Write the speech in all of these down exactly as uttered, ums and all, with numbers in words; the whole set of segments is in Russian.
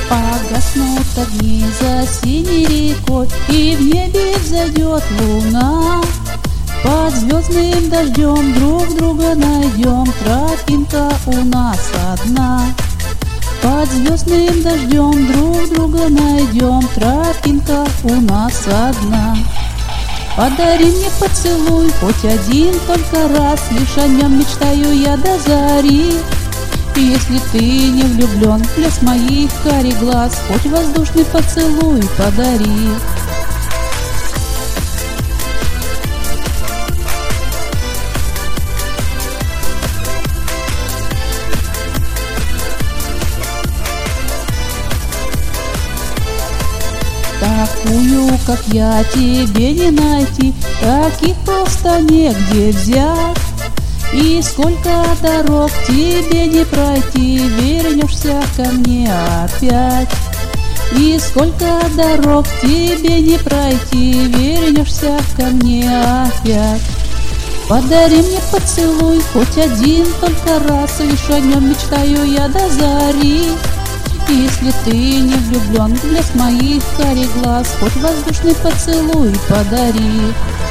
Погаснут огни за синей рекой, и в небе взойдет луна. Под звездным дождем друг друга найдем, тропинка у нас одна. Под звездным дождем друг друга найдем, тропинка у нас одна. Подари мне поцелуй, хоть один только раз, лишь о нем мечтаю я до зари. И если ты не влюблен, блеск моих карих глаз, хоть воздушный поцелуй подари. Такую, как я, тебе не найти, таких просто негде взять. И сколько дорог тебе не пройти, вернешься ко мне опять. И сколько дорог тебе не пройти, вернешься ко мне опять. Подари мне поцелуй, хоть один только раз, лишь о нем мечтаю я до зари. И если ты не влюблен, блеск моих карих глаз, хоть воздушный поцелуй подари.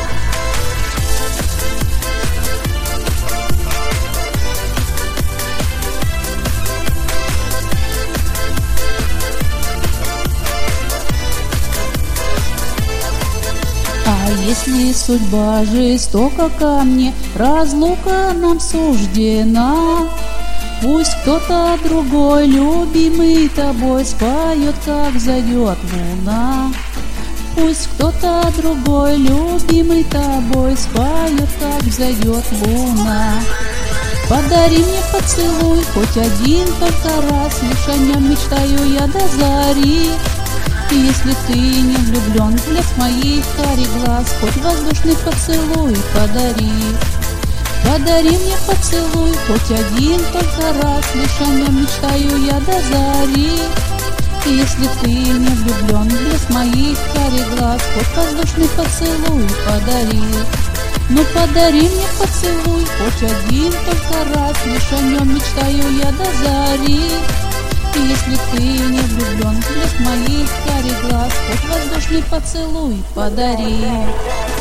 А если судьба жестока ко мне, разлука нам суждена, пусть кто-то другой, любимый тобой, споет, как зайдет луна. Пусть кто-то другой, любимый тобой, споет, как зайдет луна. Подари мне поцелуй, хоть один только раз, лишь о нем мечтаю я до зари. И если ты не влюблен, блеск моих карих глаз, хоть воздушный поцелуй подари. Подари мне поцелуй, хоть один только раз, лишь о нем мечтаю я до зари. И если ты не влюблен, блеск моих карих глаз, хоть воздушный поцелуй подари. Ну подари мне поцелуй, хоть один только раз, лишь о нем мечтаю я до зари. И если ты не влюблен, блеск моих карих глаз, хоть воздушный поцелуй подари.